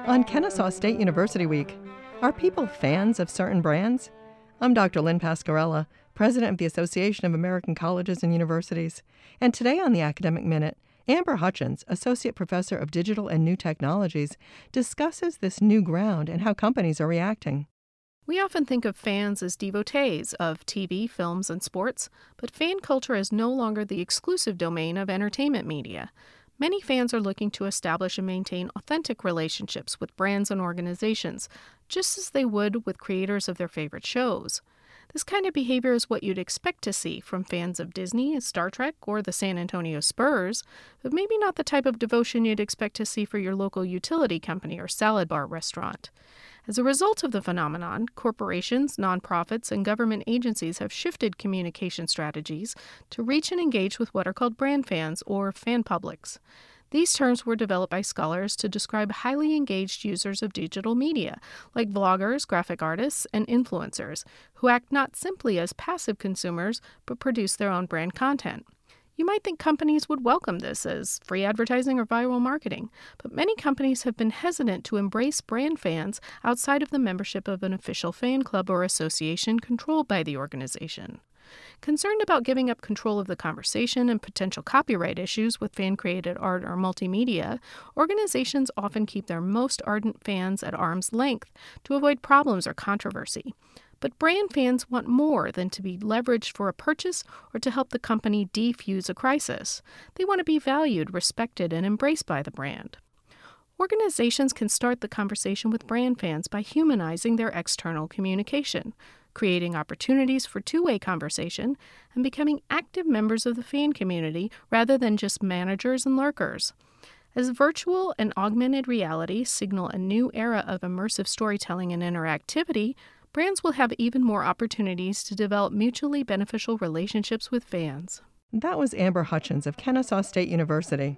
On Kennesaw State University Week, are people fans of certain brands? I'm Dr. Lynn Pasquarella, President of the Association of American Colleges and Universities. And today on the Academic Minute, Amber Hutchins, Associate Professor of Digital and New Technologies, discusses this new ground and how companies are reacting. We often think of fans as devotees of TV, films, and sports, but fan culture is no longer the exclusive domain of entertainment media. Many fans are looking to establish and maintain authentic relationships with brands and organizations, just as they would with creators of their favorite shows. This kind of behavior is what you'd expect to see from fans of Disney, Star Trek, or the San Antonio Spurs, but maybe not the type of devotion you'd expect to see for your local utility company or salad bar restaurant. As a result of the phenomenon, corporations, nonprofits, and government agencies have shifted communication strategies to reach and engage with what are called brand fans or fan publics. These terms were developed by scholars to describe highly engaged users of digital media, like vloggers, graphic artists, and influencers, who act not simply as passive consumers, but produce their own brand content. You might think companies would welcome this as free advertising or viral marketing, but many companies have been hesitant to embrace brand fans outside of the membership of an official fan club or association controlled by the organization. Concerned about giving up control of the conversation and potential copyright issues with fan-created art or multimedia, organizations often keep their most ardent fans at arm's length to avoid problems or controversy. But brand fans want more than to be leveraged for a purchase or to help the company defuse a crisis. They want to be valued, respected, and embraced by the brand. Organizations can start the conversation with brand fans by humanizing their external communication, creating opportunities for two-way conversation, and becoming active members of the fan community rather than just managers and lurkers. As virtual and augmented reality signal a new era of immersive storytelling and interactivity, brands will have even more opportunities to develop mutually beneficial relationships with fans. That was Amber Hutchins of Kennesaw State University.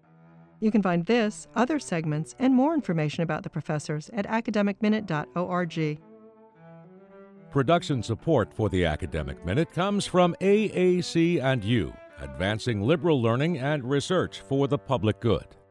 You can find this, other segments, and more information about the professors at academicminute.org. Production support for the Academic Minute comes from AAC&U, advancing liberal learning and research for the public good.